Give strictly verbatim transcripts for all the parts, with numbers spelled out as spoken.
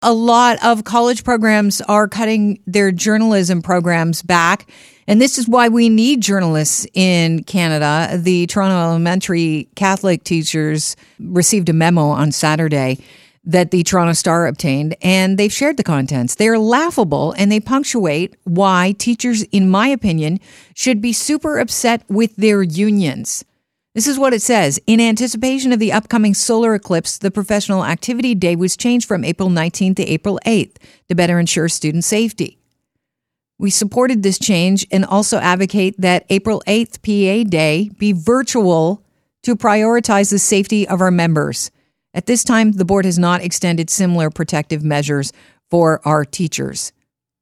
a lot of college programs are cutting their journalism programs back. And this is why we need journalists in Canada. The Toronto Elementary Catholic teachers received a memo on Saturday that the Toronto Star obtained, and they've shared the contents. They're laughable, and they punctuate why teachers, in my opinion, should be super upset with their unions. This is what it says. In anticipation of the upcoming solar eclipse, the professional activity day was changed from April nineteenth to April eighth to better ensure student safety. We supported this change and also advocate that April eighth P A Day be virtual to prioritize the safety of our members. At this time, the board has not extended similar protective measures for our teachers.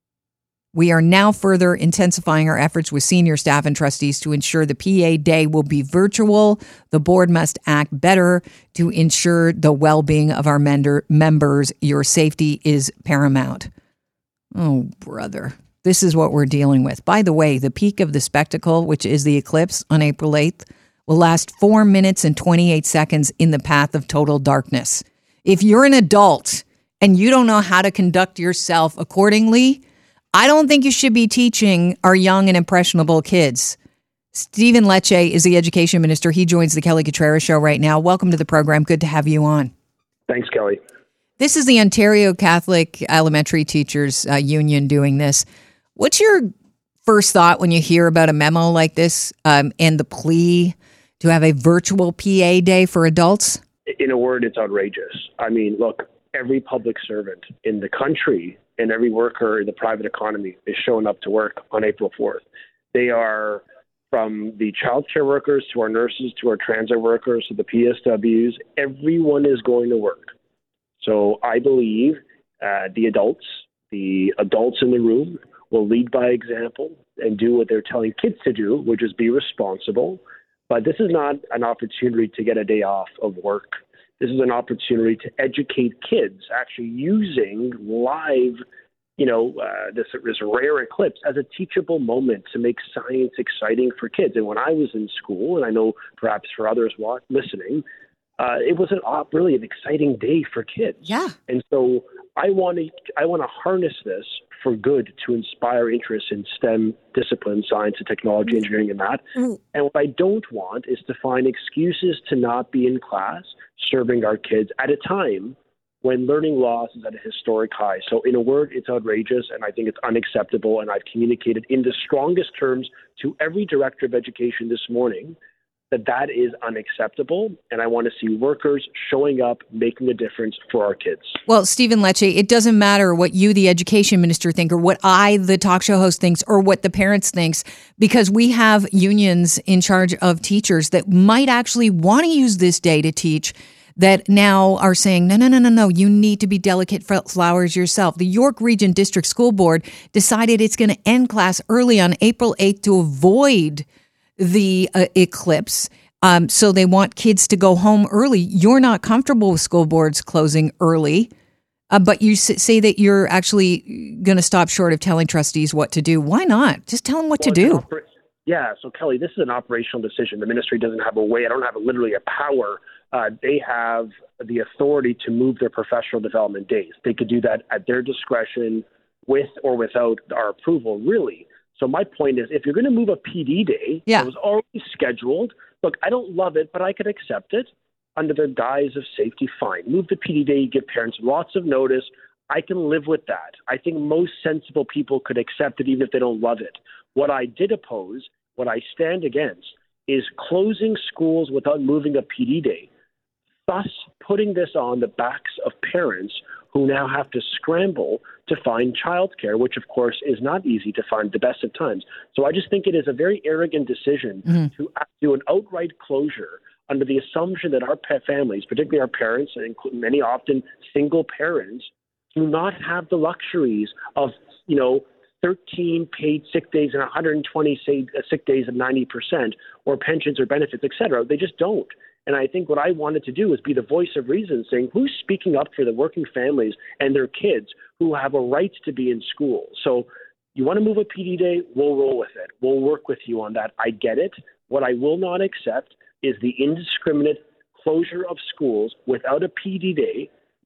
We are now further intensifying our efforts with senior staff and trustees to ensure the P A Day will be virtual. The board must act better to ensure the well-being of our mender- members. Your safety is paramount. Oh, brother. This is what we're dealing with. By the way, the peak of the spectacle, which is the eclipse on April eighth, will last four minutes and twenty-eight seconds in the path of total darkness. If you're an adult and you don't know how to conduct yourself accordingly, I don't think you should be teaching our young and impressionable kids. Stephen Lecce is the education minister. He joins the Kelly Cutrara Show right now. Welcome to the program. Good to have you on. Thanks, Kelly. This is the Ontario Catholic Elementary Teachers uh, Union doing this. What's your first thought when you hear about a memo like this um, and the plea to have a virtual P A day for adults? In a word, it's outrageous. I mean, look, every public servant in the country and every worker in the private economy is showing up to work on April fourth. They are, from the childcare workers to our nurses to our transit workers to the P S Ws, everyone is going to work. So I believe uh, the adults, the adults in the room will lead by example and do what they're telling kids to do, which is be responsible. But this is not an opportunity to get a day off of work. This is an opportunity to educate kids, actually using live, you know, uh, this, this rare eclipse as a teachable moment to make science exciting for kids. And when I was in school, and I know perhaps for others listening, uh, it was an op, really an exciting day for kids. Yeah. And so I want to I want to harness this for good to inspire interest in STEM disciplines, science and technology, engineering and math. Mm. And what I don't want is to find excuses to not be in class serving our kids at a time when learning loss is at a historic high. So in a word, it's outrageous, and I think it's unacceptable, and I've communicated in the strongest terms to every director of education this morning that that is unacceptable, and I want to see workers showing up, making a difference for our kids. Well, Stephen Lecce, it doesn't matter what you, the education minister, think, or what I, the talk show host, thinks, or what the parents thinks, because we have unions in charge of teachers that might actually want to use this day to teach, that now are saying, no, no, no, no, no, you need to be delicate flowers yourself. The York Region District School Board decided it's going to end class early on April eighth to avoid the uh, eclipse. Um, so they want kids to go home early. You're not comfortable with school boards closing early, uh, but you s- say that you're actually going to stop short of telling trustees what to do. Why not? Just tell them what well, to do. Oper- yeah. So Kelly, this is an operational decision. The ministry doesn't have a way. I don't have a, literally a power. Uh, they have the authority to move their professional development days. They could do that at their discretion with or without our approval, really. So my point is, if you're going to move a P D day yeah. that was already scheduled, look, I don't love it, but I could accept it under the guise of safety, fine. Move the P D day, give parents lots of notice. I can live with that. I think most sensible people could accept it even if they don't love it. What I did oppose, what I stand against, is closing schools without moving a P D day, thus putting this on the backs of parents who now have to scramble to find childcare, which, of course, is not easy to find the best of times. So I just think it is a very arrogant decision mm-hmm. to do an outright closure under the assumption that our pet families, particularly our parents, and many often single parents, do not have the luxuries of, you know, thirteen paid sick days and one hundred twenty sick days of ninety percent, or pensions or benefits, et cetera. They just don't. And I think what I wanted to do is be the voice of reason, saying who's speaking up for the working families and their kids who have a right to be in school. So you want to move a P D day, we'll roll with it. We'll work with you on that. I get it. What I will not accept is the indiscriminate closure of schools without a P D day,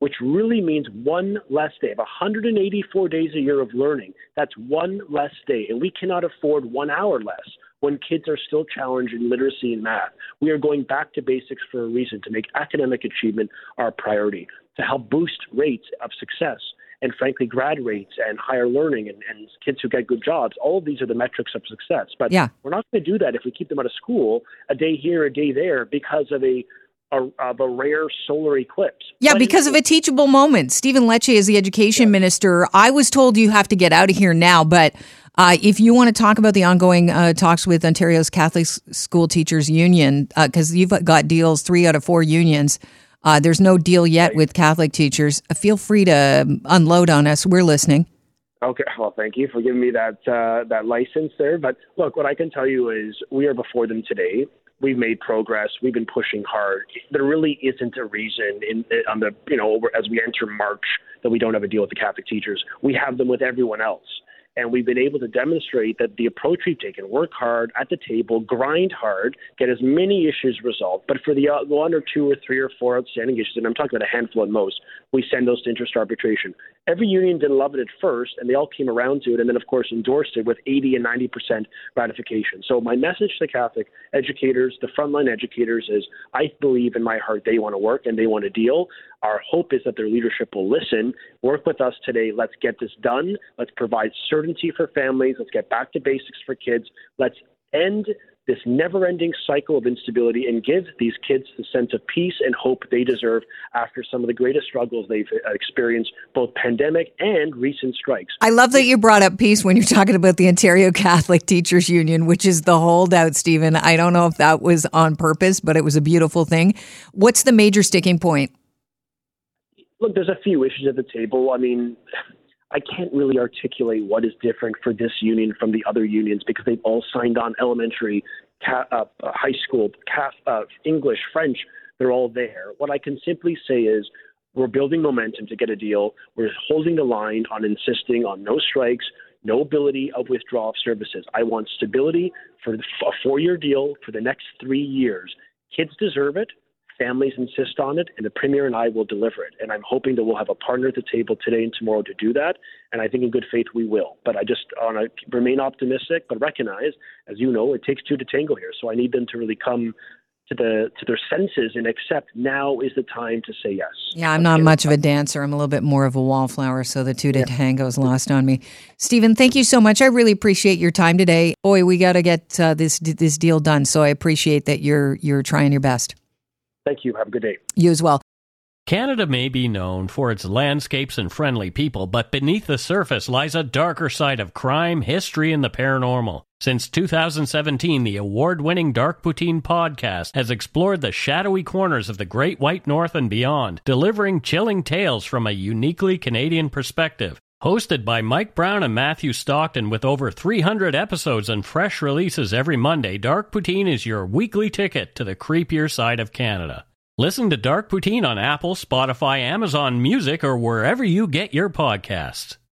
which really means one less day. Of one hundred eighty-four days a year of learning, that's one less day. And we cannot afford one hour less when kids are still challenged in literacy and math. We are going back to basics for a reason, to make academic achievement our priority, to help boost rates of success and, frankly, grad rates and higher learning and, and kids who get good jobs. All of these are the metrics of success. But yeah. we're not going to do that if we keep them out of school a day here, a day there because of a A, of a rare solar eclipse. Yeah, but because of a teachable moment. Stephen Lecce is the education yeah. minister. I was told you have to get out of here now, but uh, if you want to talk about the ongoing uh, talks with Ontario's Catholic School Teachers Union, because uh, you've got deals, three out of four unions, uh, there's no deal yet right. with Catholic teachers. Feel free to unload on us. We're listening. Okay, well, thank you for giving me that uh, that license there. But look, what I can tell you is we are before them today. We've made progress. We've been pushing hard. There really isn't a reason in on the you know as we enter March that we don't have a deal with the Catholic teachers. We have them with everyone else. And we've been able to demonstrate that the approach we've taken, work hard at the table, grind hard, get as many issues resolved. But for the uh, one or two or three or four outstanding issues, and I'm talking about a handful at most, we send those to interest arbitration. Every union didn't love it at first, and they all came around to it and then, of course, endorsed it with eighty and ninety percent ratification. So my message to the Catholic educators, the frontline educators, is I believe in my heart they want to work and they want to deal. Our hope is that their leadership will listen, work with us today. Let's get this done. Let's provide certainty for families. Let's get back to basics for kids. Let's end this never-ending cycle of instability and give these kids the sense of peace and hope they deserve after some of the greatest struggles they've experienced, both pandemic and recent strikes. I love that you brought up peace when you're talking about the Ontario Catholic Teachers Union, which is the holdout, Stephen. I don't know if that was on purpose, but it was a beautiful thing. What's the major sticking point? Look, there's a few issues at the table. I mean, I can't really articulate what is different for this union from the other unions because they've all signed on elementary, ca- uh, high school, ca- uh, English, French. They're all there. What I can simply say is we're building momentum to get a deal. We're holding the line on insisting on no strikes, no ability of withdrawal of services. I want stability for a four-year deal for the next three years. Kids deserve it. Families insist on it, and the Premier and I will deliver it. And I'm hoping that we'll have a partner at the table today and tomorrow to do that. And I think in good faith we will. But I just want to remain optimistic, but recognize, as you know, it takes two to tango here. So I need them to really come to the to their senses and accept now is the time to say yes. Yeah, I'm not much of a dancer. I'm a little bit more of a wallflower, so the two to yeah. tango is lost on me. Stephen, thank you so much. I really appreciate your time today. Boy, we got to get uh, this this deal done. So I appreciate that you're you're trying your best. Thank you. Have a good day. You as well. Canada may be known for its landscapes and friendly people, but beneath the surface lies a darker side of crime, history, and the paranormal. Since two thousand seventeen, the award-winning Dark Poutine podcast has explored the shadowy corners of the Great White North and beyond, delivering chilling tales from a uniquely Canadian perspective. Hosted by Mike Brown and Matthew Stockton with over three hundred episodes and fresh releases every Monday, Dark Poutine is your weekly ticket to the creepier side of Canada. Listen to Dark Poutine on Apple, Spotify, Amazon Music, or wherever you get your podcasts.